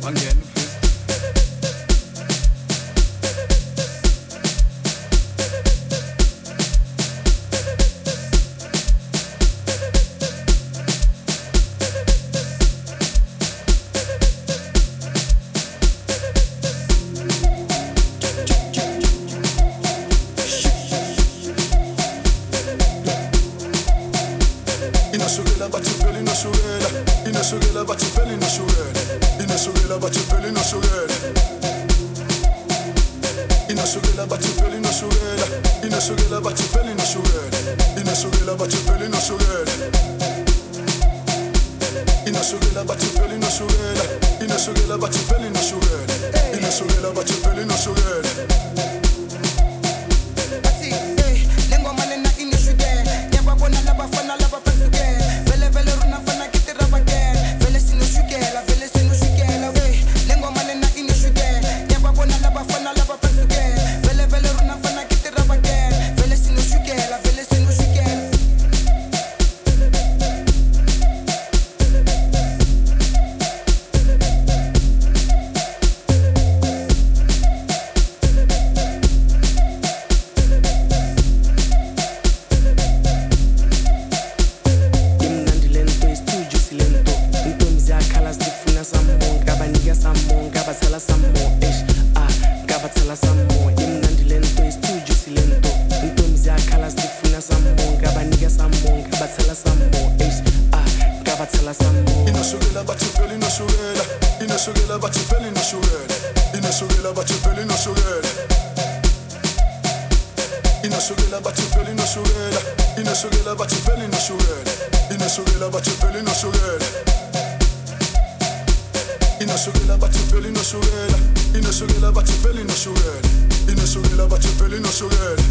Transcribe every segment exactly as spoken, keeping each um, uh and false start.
angene please. Inosukela bathivela inosukela inosukela bathivela inosukela inosukela bathivela inosukela inosukela bathivela inosukela inosukela bathivela inosukela inosukela bathivela inosukela inosukela bathivela inosukela inosukela bathivela inosukela inosukela bathivela inosukela Inosukela bathivela inosukela inosukela bathivela inosukela inosukela bathivela inosukela inosukela bathivela inosukela inosukela bathivela inosukela inosukela bathivela inosukela inosukela bathivela inosukela inosukela bathivela inosukela inosukela bathivela inosukela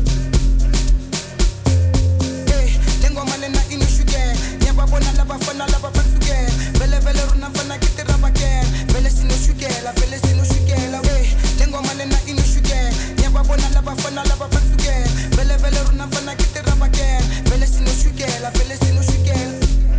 lengoma lena inosukela yababona labafana labaphansuke vele vele runa fana kitirabake vele sinoshukela vele sinoshukela we lengoma lena inosukela yababona labafana labaphansuke vele vele runa fana kitirabake vele sinoshukela vele sinoshukela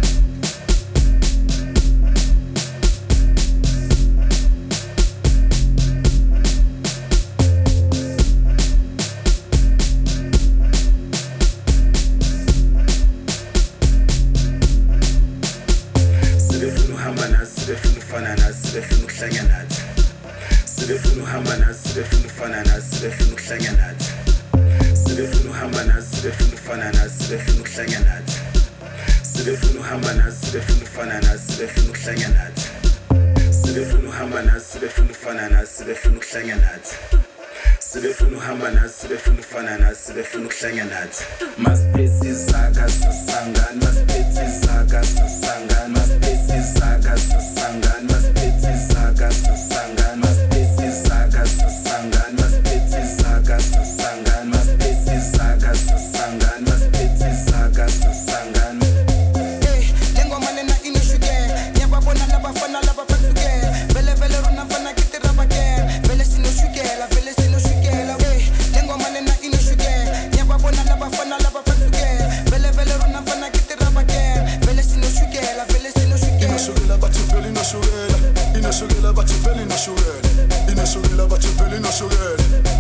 Sibefuna ufana nathi, sibefuna ukuhlanya nathi. Sibefuna uhamba nathi, sibefuna ufana nathi, sibefuna ukuhlanya nathi. Sibefuna uhamba nathi, sibefuna ufana nathi, sibefuna ukuhlanya nathi. Sibefuna uhamba nathi, sibefuna ufana nathi, sibefuna ukuhlanya nathi. Sibefuna uhamba nathi, sibefuna ufana nathi, sibefuna ukuhlanya nathi. Sibefuna uhamba nathi, sibefuna ufana nathi, sibefuna ukuhlanya nathi. Masiphethe izaka sasangana, masiphethe izaka sasangana, masiphethe izaka sasangana, masiphethe izaka sasangana, masiphethe izaka sasangana, masiphethe izaka sasangana, masiphethe izaka sasangana, masiphethe izaka sasangana. Eh, lengoma lena inosukela, yababona labafana labaphansuke, vele vele runa fana kitirabake, vele sinoshukela, vele sinoshukela. Lengoma lena inosukela, yababona labafana labaphansuke, vele vele runa fana kitirabake, vele sinoshukela, vele sinoshukela. Inosukela bathivela inosukela, inosukela bathivela inosukela, inosukela bathivela inosukela.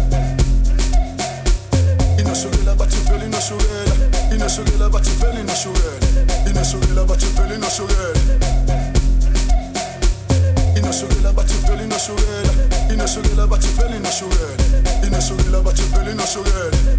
Inosukela bathivela inosukela, inosukela bathivela inosukela, inosukela bathivela inosukela. Inosukela bathivela inosukela, inosukela bathivela inosukela, inosukela bathivela inosukela.